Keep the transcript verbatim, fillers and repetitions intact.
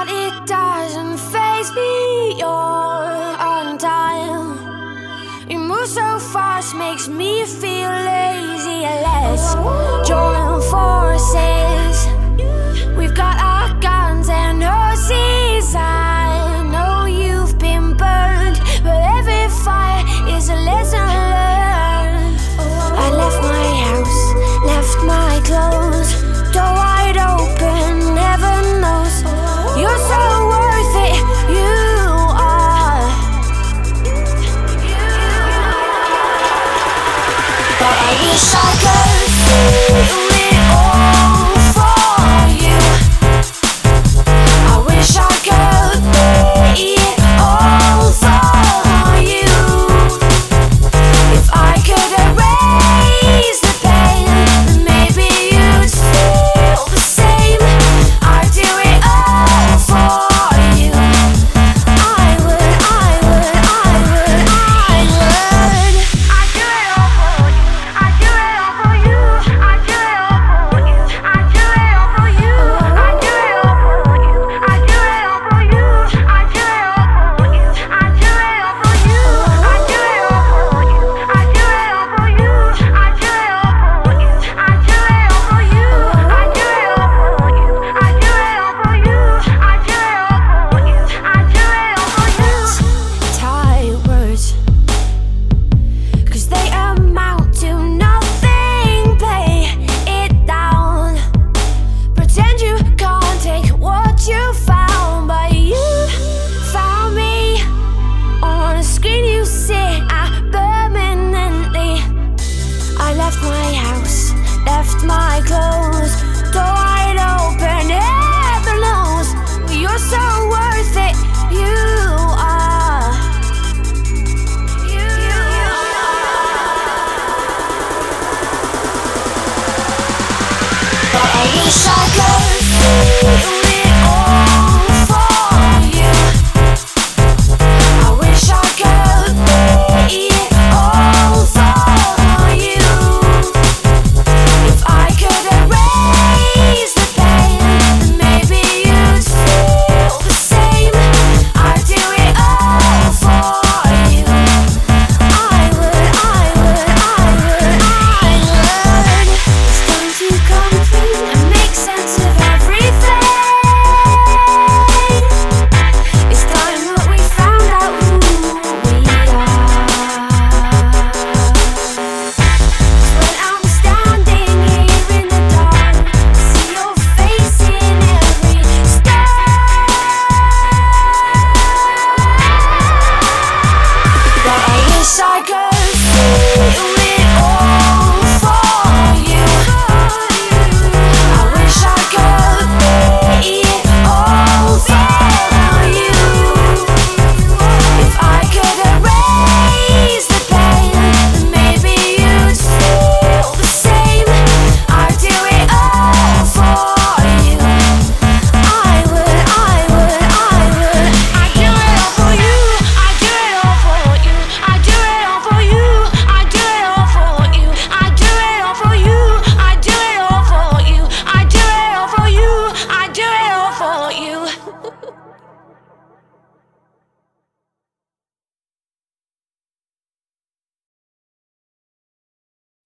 but it doesn't faze me. You're on time. You move so fast, makes me feel lazy. Let's join forces. We've got our guns and horses. I know you've been burned, but every fire is a lesson learned. I left my house, left my clothes, door wide open, heaven knows. You're so worth it, you are. But I wish I could feel it all for you. I wish I could be it all for you. If I could erase the pain, then maybe you'd feel the same. I'd do it all for you. I would, I would, I would, I would. I'd do it all for you. I'd do it all for you. I'd do it all for you. I'd do it all for you. I'd do it all for you. I'd do it all for you. I'd do it all for you. I'd do it all for you. I'd do it all for you. I'd do it all for you. I'd do it all for you. I'd do it all for you. I'd do it all for you. I'd do it all for you. I'd do it all for you. I'd do it all for you. Tight words, 'cause they amount to nothing. Play it down. Pretend you can't take what you found, but you found me. On a screen you sit at permanently. I left my house, left my clothes.